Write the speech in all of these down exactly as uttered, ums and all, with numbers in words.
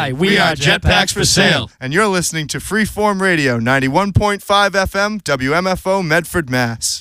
Hi, we, we are Jetpacks for Sale. And you're listening to Freeform Radio, ninety-one point five F M, W M F O, Medford, Mass.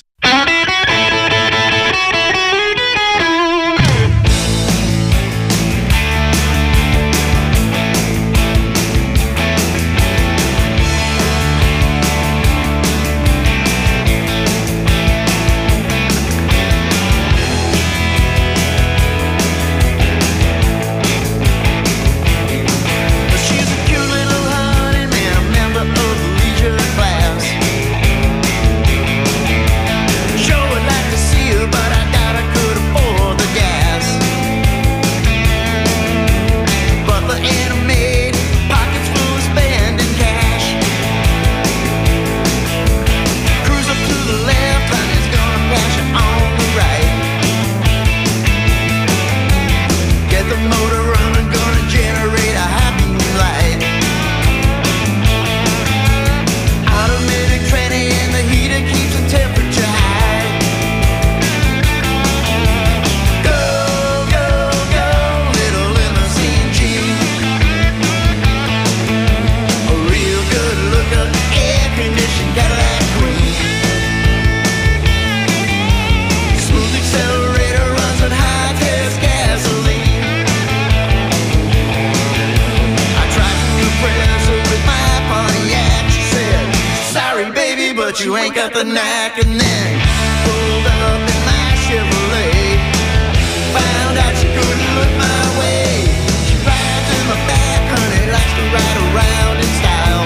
You ain't got the knack, and then pulled up in my Chevrolet. Found out she couldn't look my way. She rides in my back, honey, likes to ride around in style.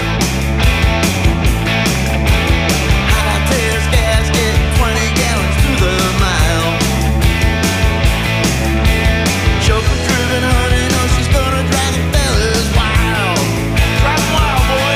High test gasket, twenty gallons to the mile. Chauffeur driven, honey, knows she's gonna drive the fellas wild. Drive wild, boy.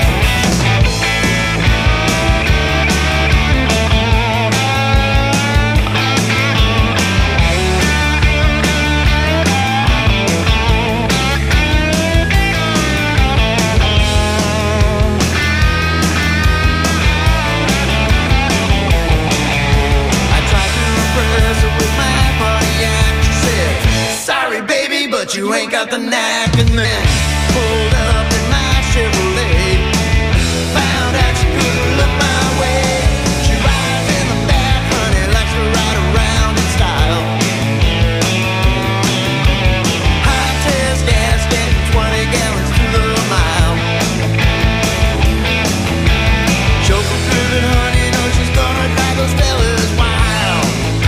But you ain't got the knack, and then pulled up in my Chevrolet. Found out she couldn't look my way. She rides in the back, honey, likes to ride around in style. High test gasket, twenty gallons to the mile. Chauffeur driven, honey, knows she's gonna drive those fellas wild.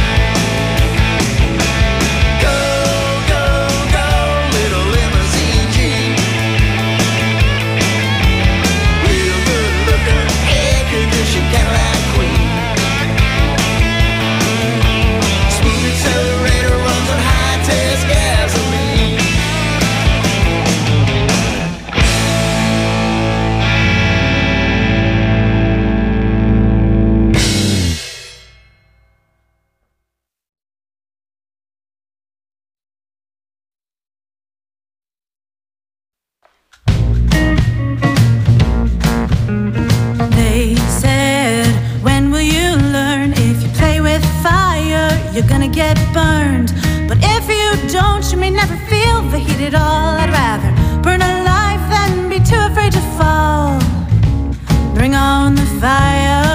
You're gonna get burned, but if you don't, you may never feel the heat at all. I'd rather burn alive than be too afraid to fall. Bring on the fire.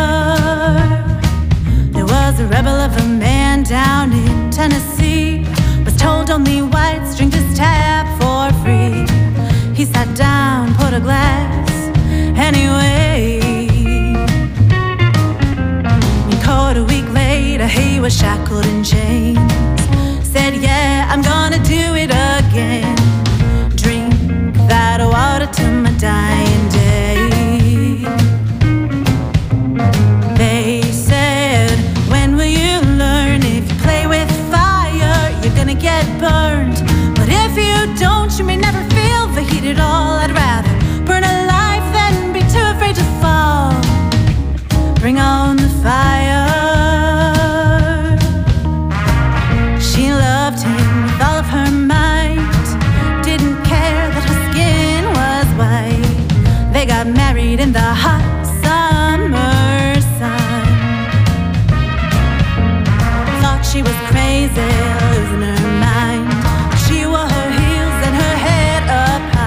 There was a rebel of a man down in Tennessee, was told only whites drink this tap for free. He sat down, put a glass anyway. A week later he was shackled in chains. Said, yeah, I'm gonna do it again. Drink that water till my dying day. They said, when will you learn? If you play with fire, you're gonna get burned. But if you don't, you may never feel the heat at all. I'd rather burn alive than be too afraid to fall. Bring on the fire. She loved him with all of her might, didn't care that her skin was white. They got married in the hot summer sun. Thought she was crazy, losing her mind. She wore her heels and her head up high.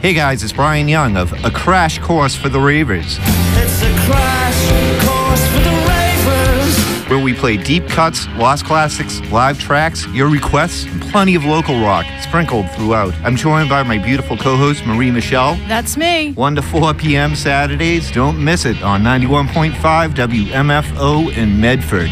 Hey guys, it's Brian Young of A Crash Course for the Ravers. It's a crash course for the ravers. Where we play deep cuts, lost classics, live tracks, your requests, and plenty of local rock sprinkled throughout. I'm joined by my beautiful co-host, Marie Michelle. That's me. one to four p.m. Saturdays. Don't miss it on ninety-one point five W M F O in Medford.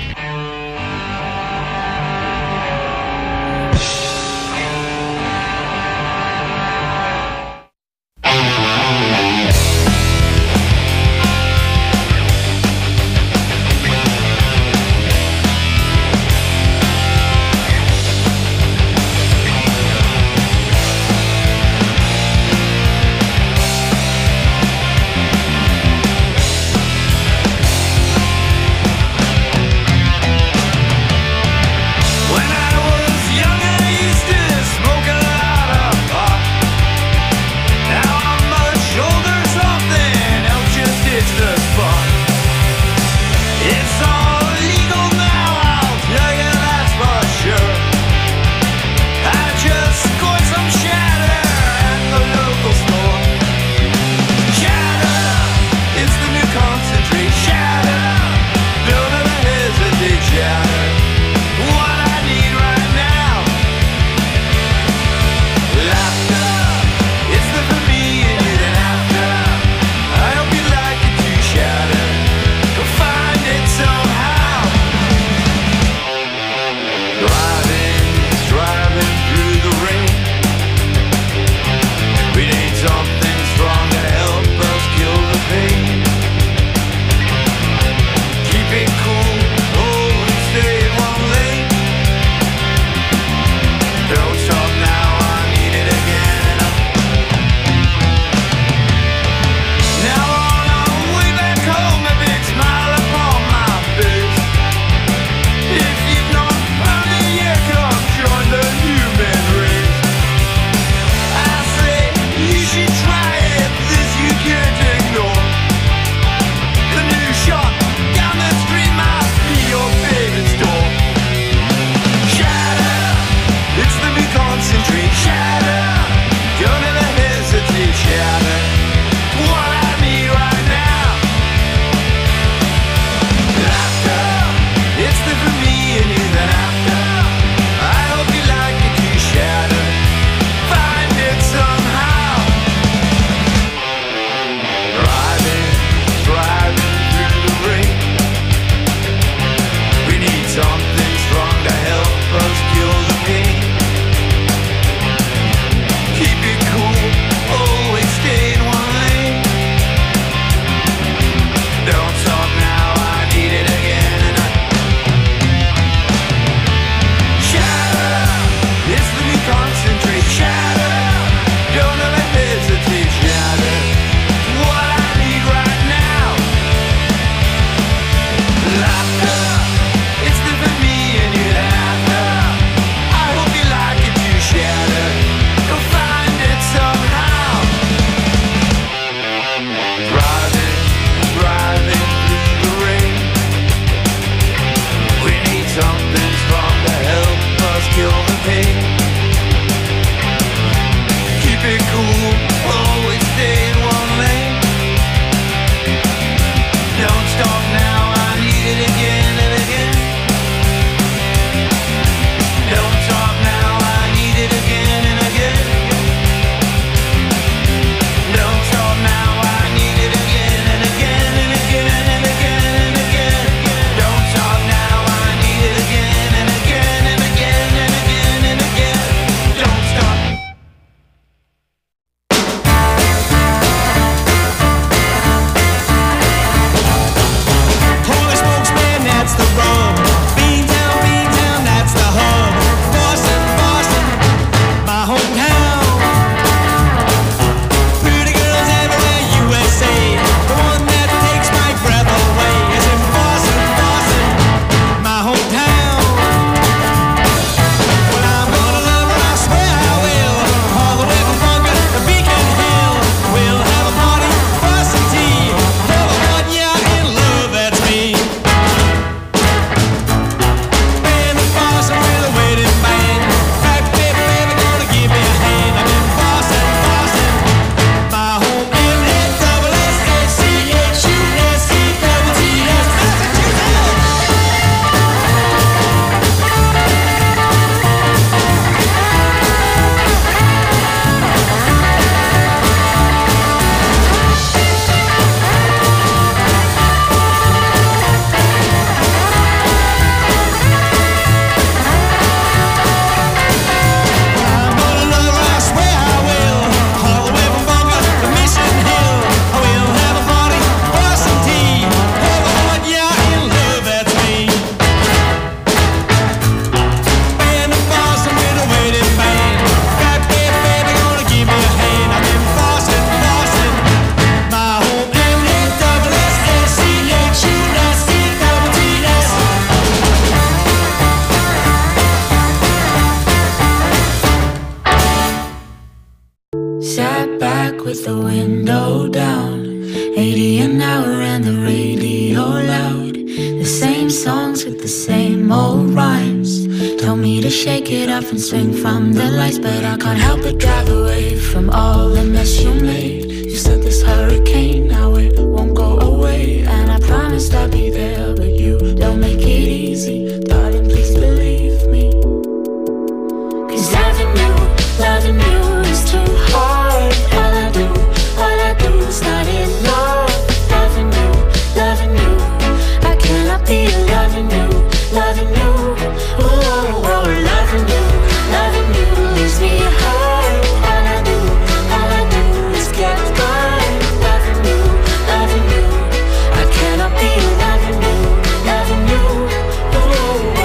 slow down. eighty an hour and the radio loud. The same songs with the same old rhymes. Told me to shake it off and swing from the lights, but I can't help but drive away from all the mess you made. You said this hurricane, now it won't go away, and I promised I'd be there, but you don't make it easy. Darling, please believe me. Cause loving you, loving you is too hard. All I do, all I do is not enough. Loving you, loving you, I cannot be loving you, loving you. Oh, oh, oh, loving you, loving you leaves me hurt. All I do, all I do is get burned. Loving you, loving you, I cannot be loving you, loving you. Oh,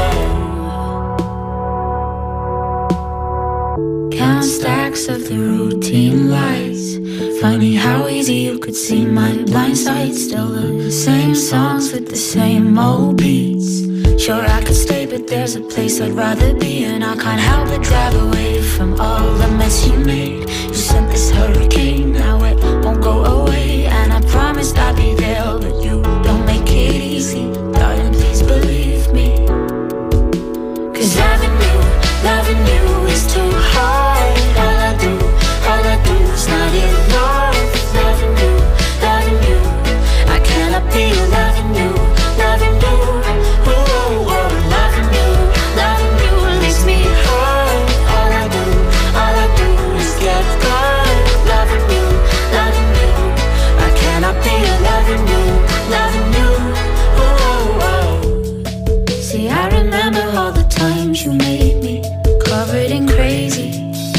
oh. Count stacks of the routine lights. Funny how easy you could see my blind side. Still the same songs with the same old beats. Sure I could stay, but there's a place I'd rather be, and I can't help but drive away from all the mess you made. You sent this hurricane, now it won't go away, and I promised I'd be there, but you don't make it easy. Darling, please believe me. Cause loving you, loving you is too hard. All I do, all I do is not enough. Loving you, loving you, I cannot be loving you, loving you. Oh, oh, oh, loving you, loving you leaves me hurt. All I do, all I do is get burned. Loving you, loving you, I cannot be loving you, loving you. Oh, oh, oh. See, I remember all the times you made me covered in crazy.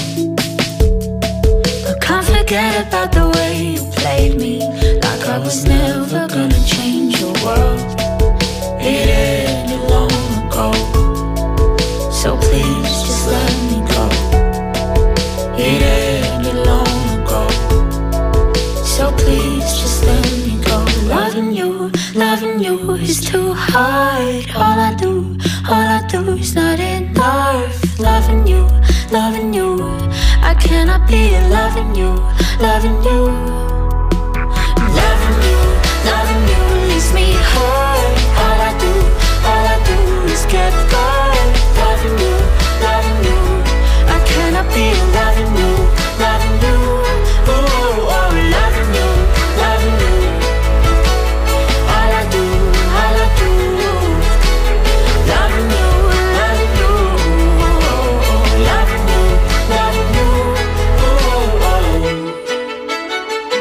Can't forget about the way you played me, like I was never gonna change your world. It ended long ago, so please just let me go. It ended long ago, so please just let me go. Loving you, loving you is too hard. All I do, all I do is not enough. Loving you, loving you, I cannot be loving you, loving you. Loving you, loving you leaves me hurt. All I do, all I do is get burned. Loving you, loving you, I cannot be loving you, loving you. Oh, oh, oh, loving you, loving you. All I do, all I do, loving you, loving you. Oh, oh, oh, loving you, loving you. Oh, oh, oh.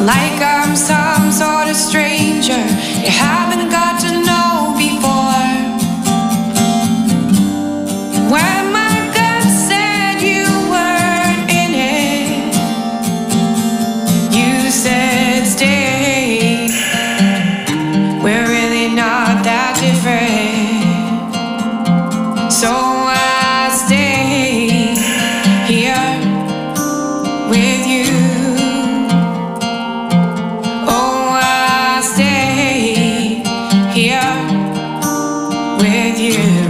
like I'm some sort of stranger you haven't got to know before. When my gut said you weren't in it, you said stay. We're really not that different, so I stay here with you. Oh, I stay here with you.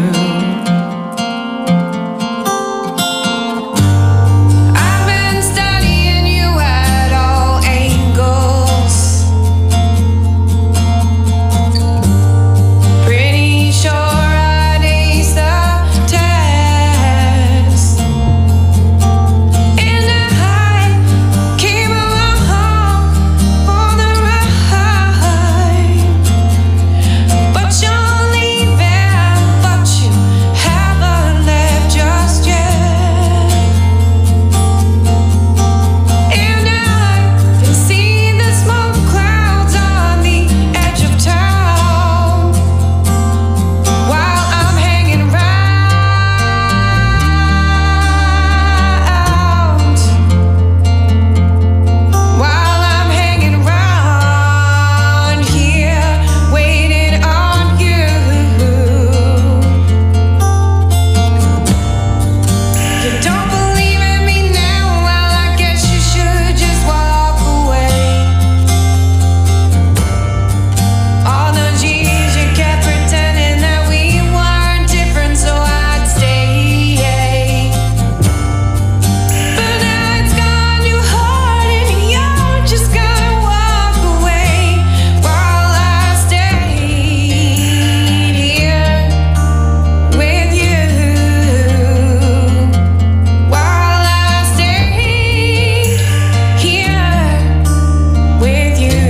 I've been studying you at all angles. Pretty sure I'd ace the test. And I came along for the ride. But you're leaving, but you haven't left just yet. And I can see the smoke clouds on the edge of town while I'm hanging round. While I'm hanging round here, waiting on you. You don't believe in me now? Well, I guess you should just walk away. All those years you kept pretending that we weren't different, so I'd stay. But now it's gone too hard, and you're just gonna walk away while I stay here with you. While I stay here with you.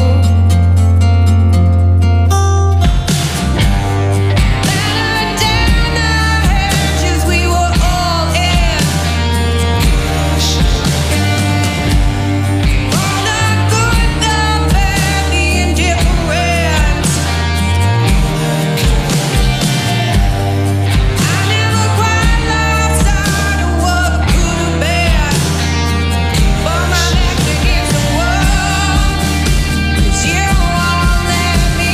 Better down the hedges we were all in. All the good, the bad, the indifferent. I never quite lost sight of what could have been. But my neck's against the wall, 'cause you won't let me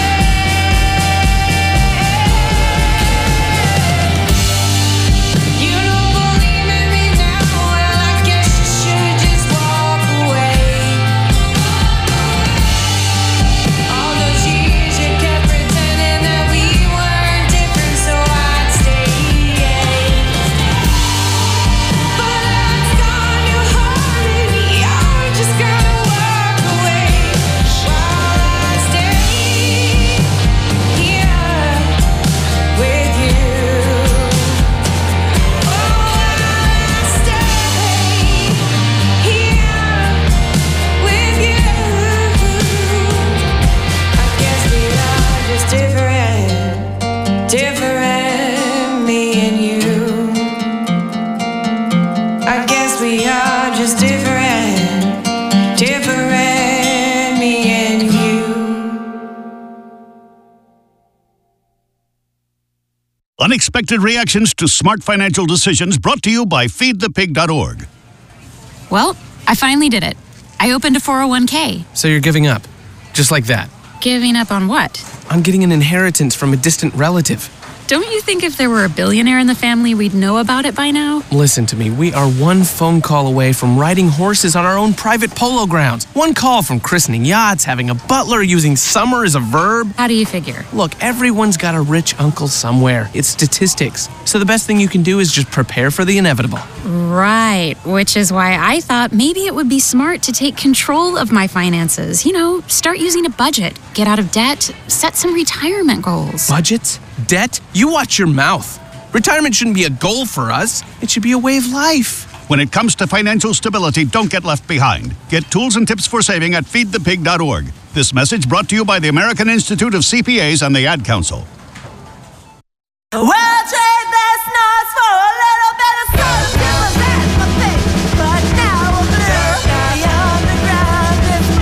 in. You don't believe in me now? Well, I guess you should just walk away. All those years you kept pretending that we weren't different, so I'd stay. But it's gone too hard, and you're just gonna walk away while I stay here with you. Oh, I stay here with you. I guess we are just different, different, me and you. I guess we are just different, different, me and you. Unexpected reactions to smart financial decisions brought to you by feed the pig dot org. Well, I finally did it. I opened a four oh one k. So you're giving up? Just like that? Giving up on what? On getting an inheritance from a distant relative. Don't you think if there were a billionaire in the family, we'd know about it by now? Listen to me, we are one phone call away from riding horses on our own private polo grounds. One call from christening yachts, having a butler, using summer as a verb. How do you figure? Look, everyone's got a rich uncle somewhere. It's statistics. So the best thing you can do is just prepare for the inevitable. Right, which is why I thought maybe it would be smart to take control of my finances. You know, start using a budget, get out of debt, set some retirement goals. Budgets? Debt? You watch your mouth. Retirement shouldn't be a goal for us. It should be a way of life. When it comes to financial stability, don't get left behind. Get tools and tips for saving at feed the pig dot org. This message brought to you by the American Institute of C P As and the Ad Council. Well, trade this noise for a little bit of solitude, that's my thing. But now I'm blue. The underground is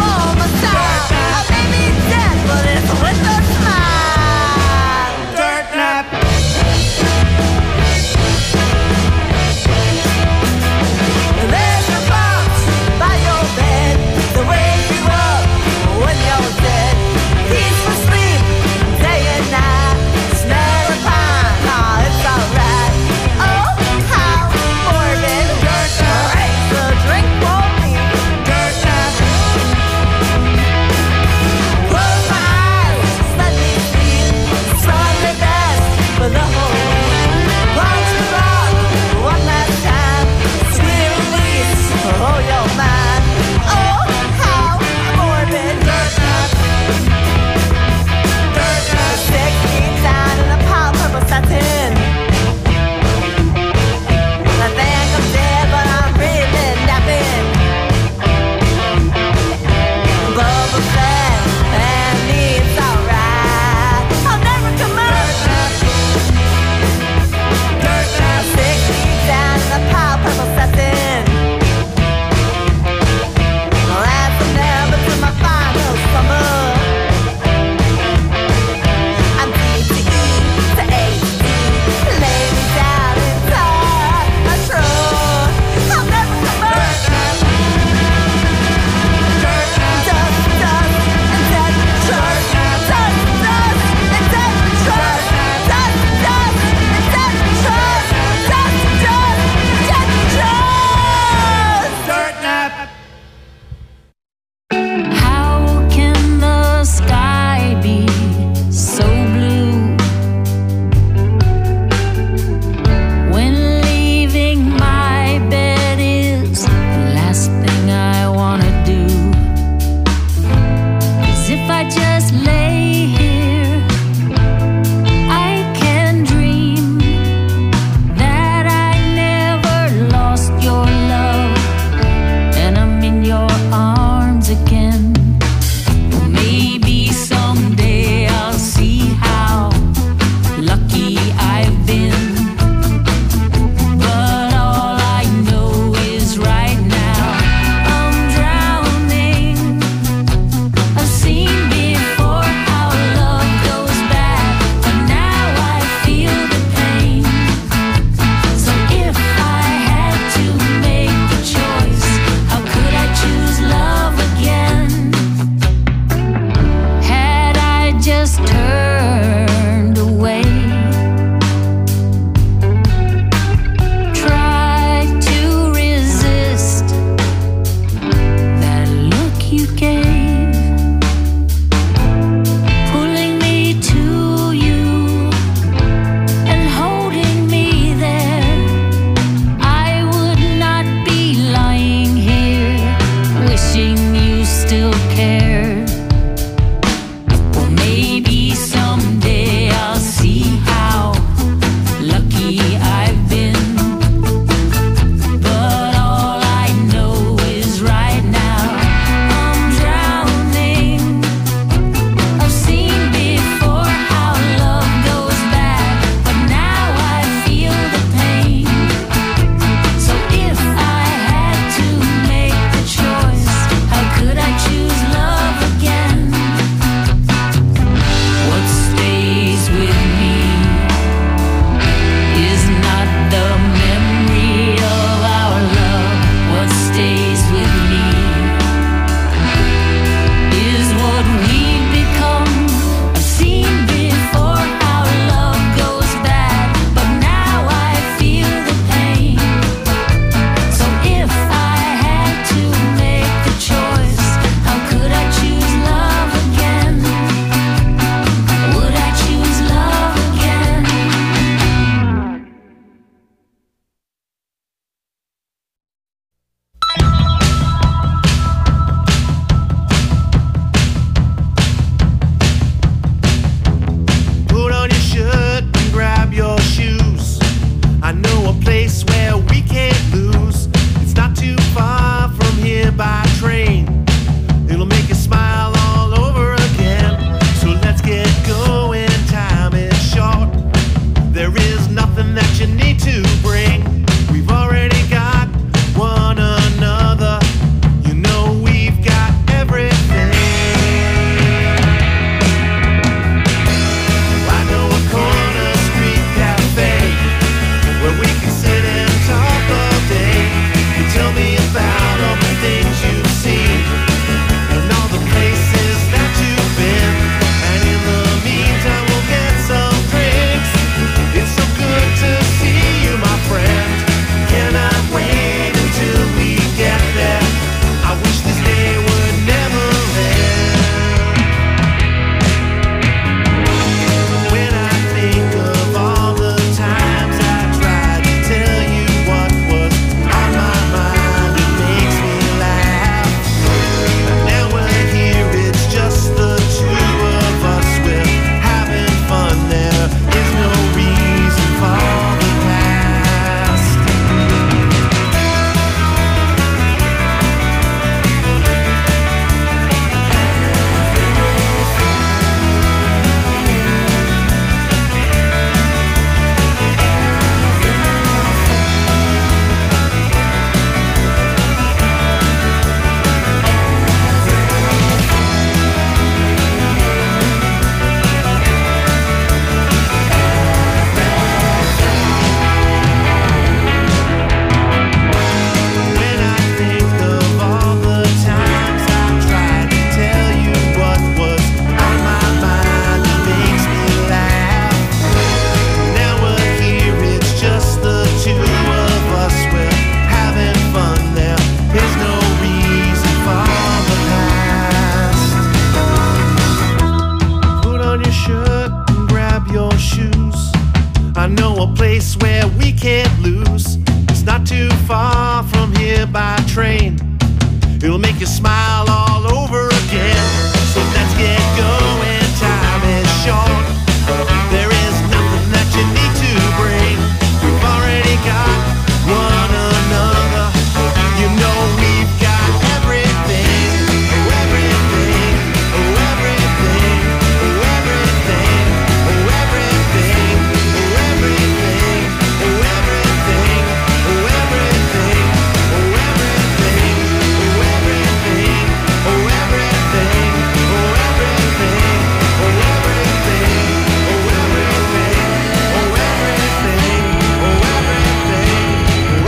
by train. It'll make you smile all over again. So let's get going, time is short. There is nothing that you need to bring. We've already got one another. You know we've got everything, oh everything, oh everything, oh everything, oh everything, oh everything, oh everything, oh everything, oh everything, oh everything, oh everything, oh everything, oh everything, oh everything, oh everything, oh everything, oh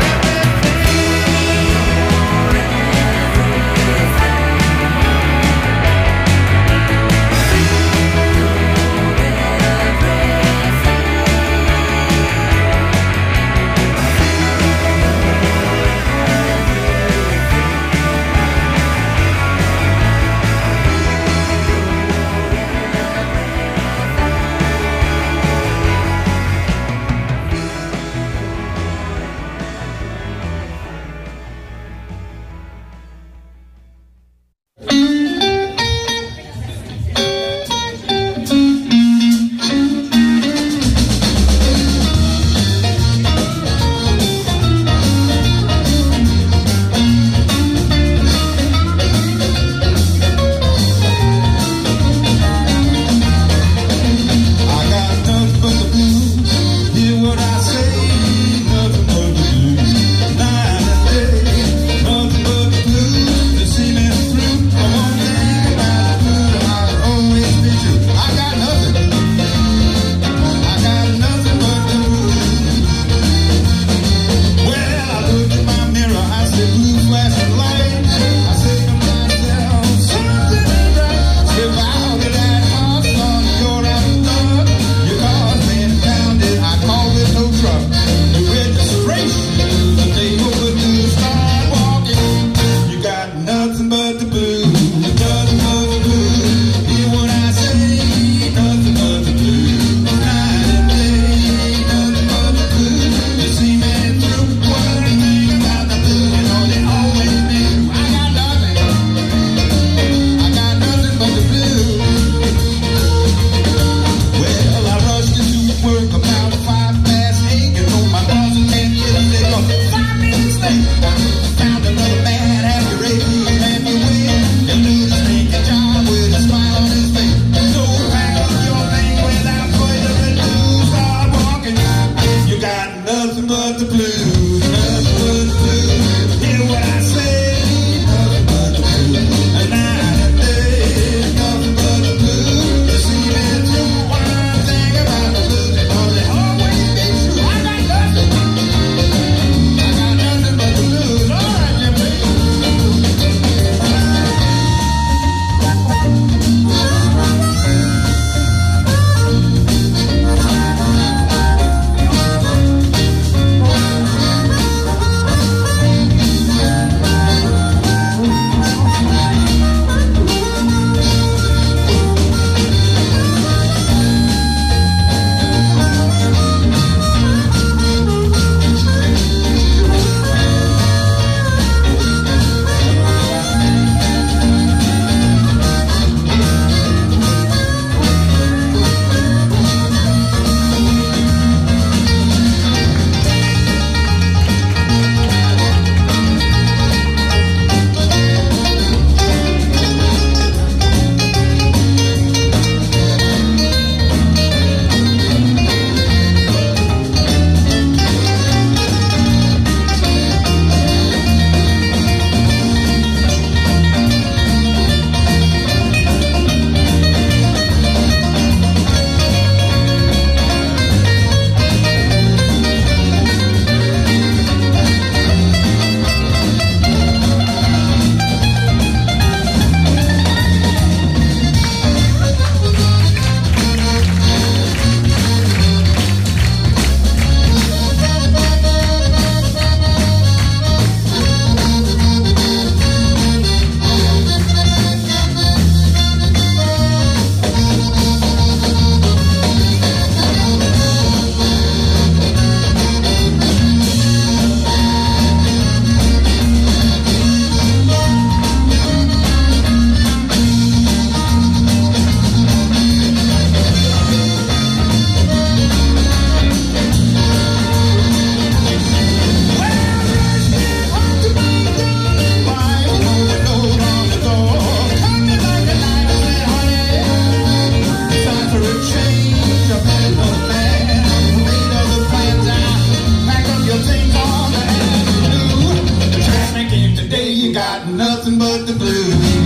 You got nothing but the blues.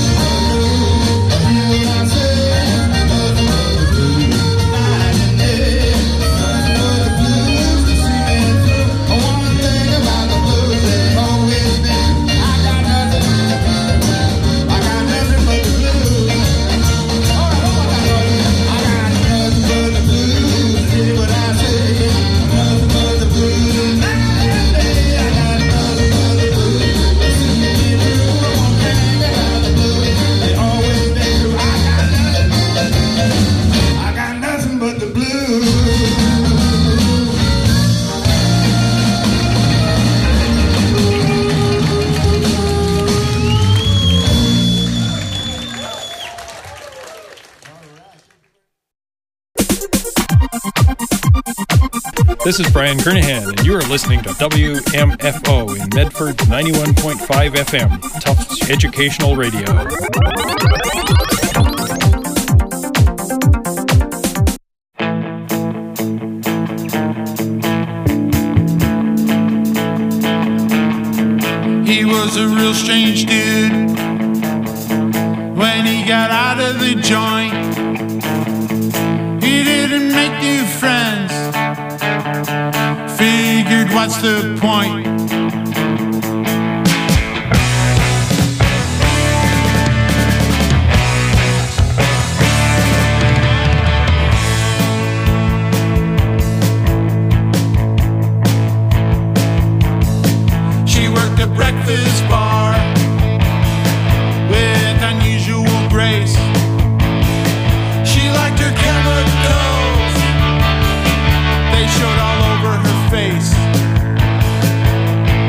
This is Brian Kernahan, and you are listening to W M F O in Medford ninety-one point five F M, Tufts Educational Radio. He was a real strange dude when he got out of the joint. He didn't make new friends. Figured, what's the point? She worked a breakfast bar with unusual grace. She liked her chemicals. They showed all over her face.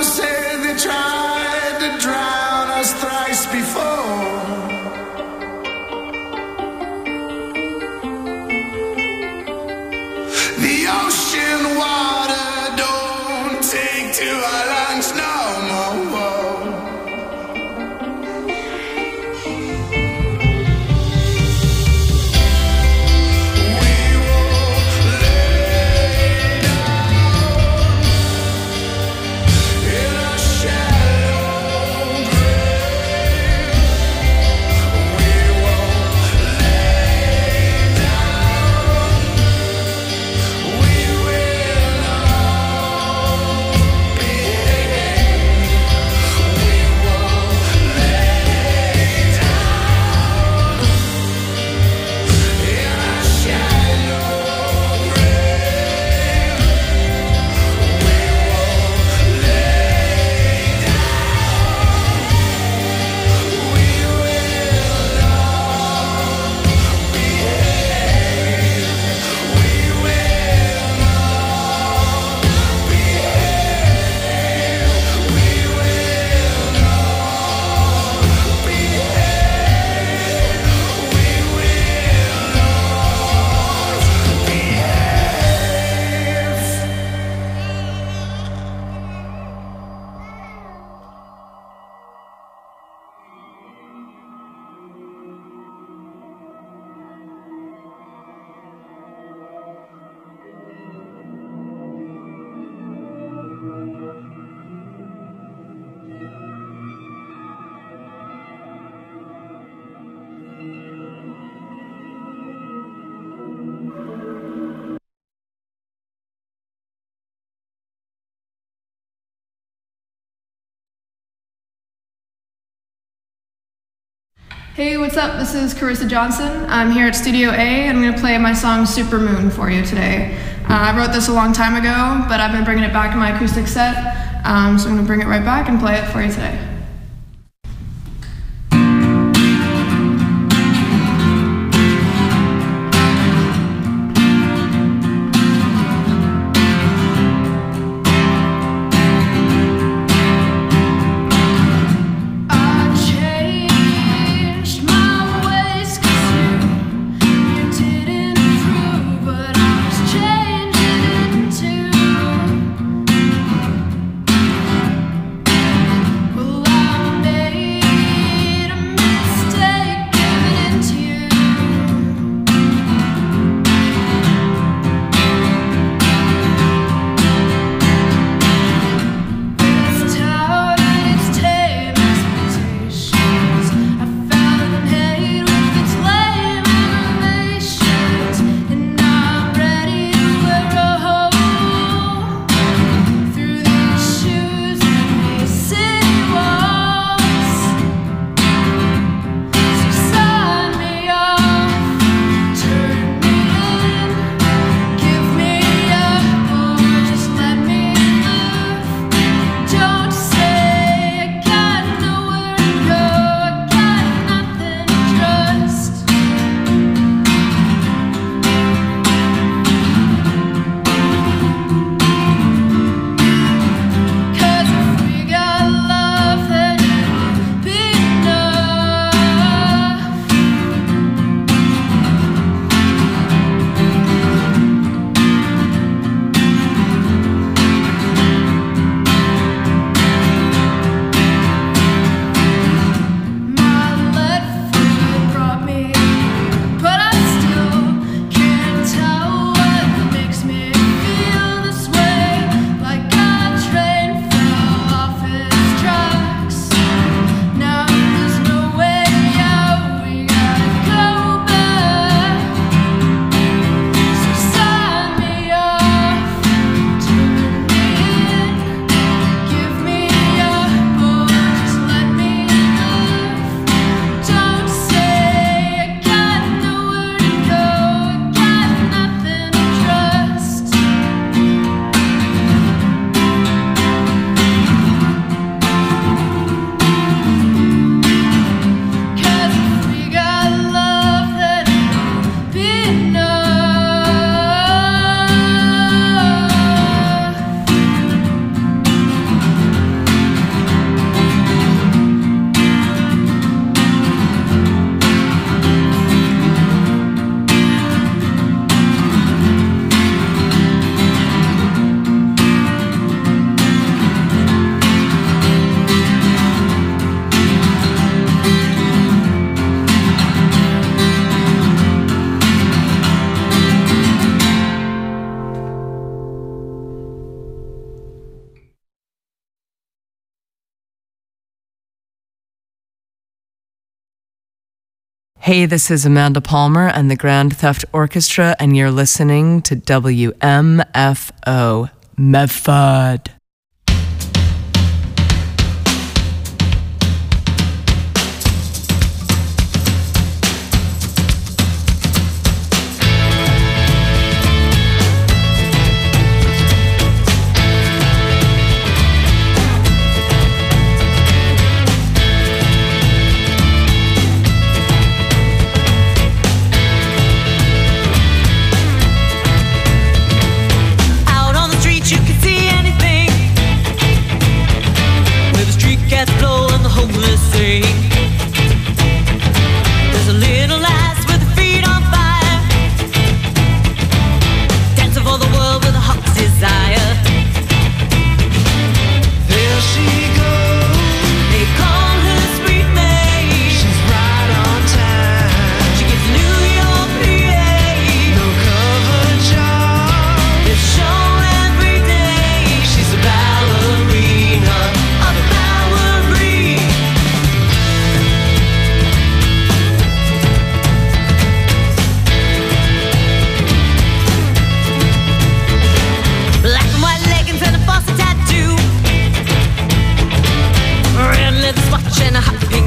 Mama said they tried to drown us thrice before. The ocean water don't take to our lungs no more. Hey, what's up? This is Carissa Johnson. I'm here at Studio A, and I'm going to play my song Supermoon for you today. Uh, I wrote this a long time ago, but I've been bringing it back in my acoustic set, um, so I'm going to bring it right back and play it for you today. Well, Hey, this is Amanda Palmer and the Grand Theft Orchestra, and you're listening to W M F O Medford. Out on the street you can see anything, where the street cats blow and the homeless sing. There's a little lass with her feet on fire, dancing for the world with a hot desire. There she goes, they call her Sweet May. She's right on time. She gets New York, P A. No cover job, this show every day. She's a ballerina of a Bowery. Black and white leggings and a false tattoo, red leather swatch and a hot pink